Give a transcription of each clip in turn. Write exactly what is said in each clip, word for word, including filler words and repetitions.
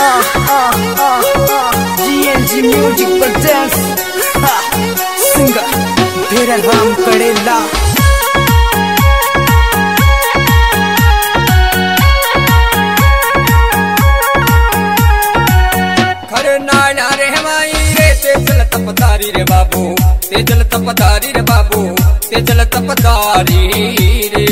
जी music presents singer तेरा राम कड़ेला। खरे नाना रे हमारी रे ते चल तपतारी रे बाबू, ते चल तपतारी रे बाबू, ते चल तपतारी रे।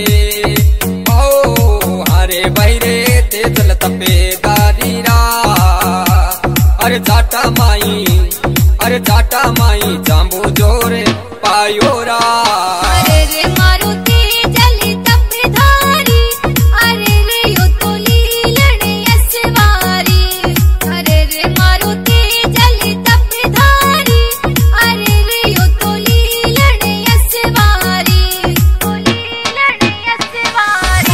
ओ हरे भाई रे ते चल तपेदारी रा। अरे जाटा माई, अरे जाटा माई जाम्बू जोरे पायो रा। अरे रे मारुति जली तपेदारी, अरे रे यो तो लीलने यसवारी। अरे रे मारुति जली तपेदारी, अरे रे यो तो लीलने यसवारी, तो लीलने यसवारी।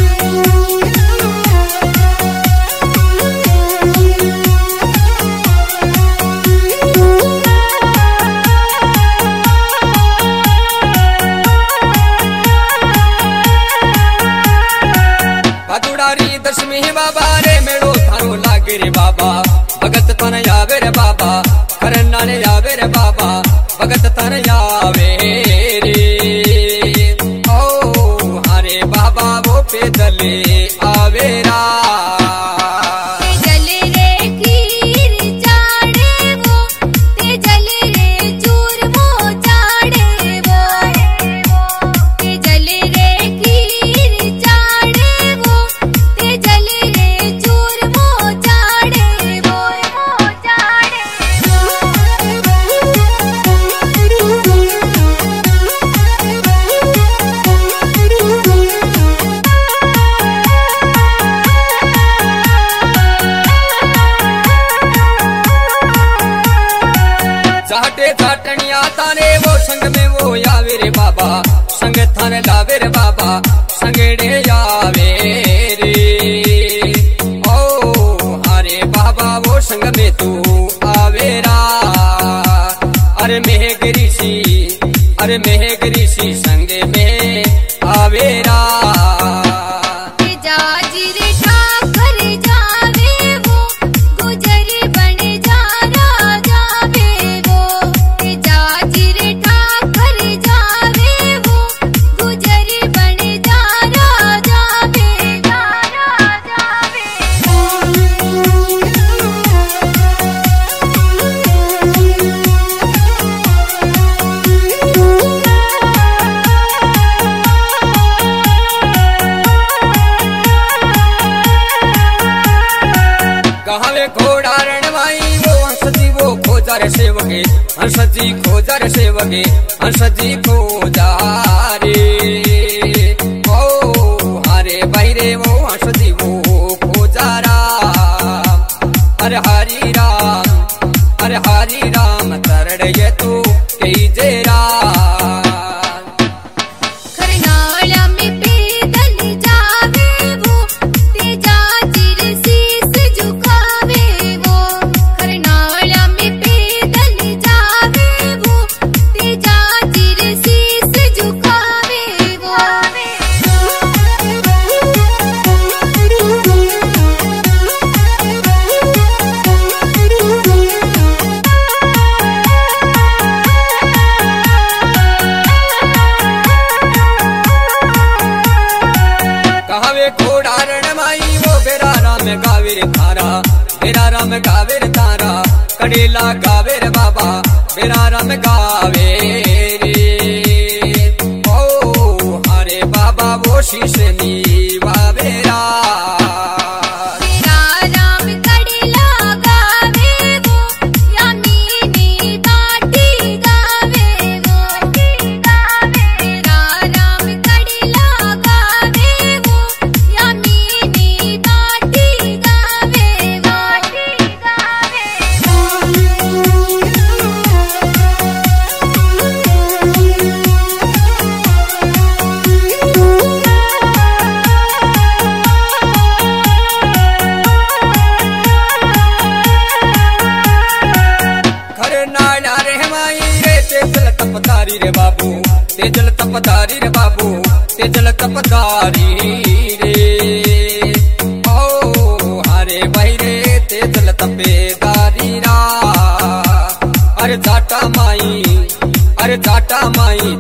भदुड़ारी दशमी बाबा रे मेड़ो थारो लागे रे बाबा, भगत तन आवे रे बाबा, करना ने आवे रे बाबा, भगत तन आवे रे। ओ हरे बाबा वो पैदले आवे रा। चाटे चाटनिया ताने वो संग में वो आवे रे बाबा, संग थाने लावे रे बाबा, संगड़े आवे रे। ओ हरे बाबा वो संग में तू आवे रा। अरे मेघ ऋषि, अरे मेघ ऋषि संग में आवे रा। कहावे घोड़ा रणवाई वो हंसजी वो खोजा रे सेवके, हंसजी खोजा रे सेवके, हंसजी खोजा रे। ओ हरे भाई रे वो हंसजी वो खोजा राम। अरे हरि राम, अरे हरि राम तरड़ ये तू कई जे राम। घोड़ा रणमाई वो बेरा राम गावे रे थारा, बेरा राम गावे रे तारा, कड़ेला गावे रे बाबा, बेरा राम गावे रे। ओ हरे बाबा वो शीश नीवावे रा। तपतारी रे बाबू, ते चल तपतारी रे बाबू, ते चल तपतारी रे। ओ हरे भाई रे कर जाटा माई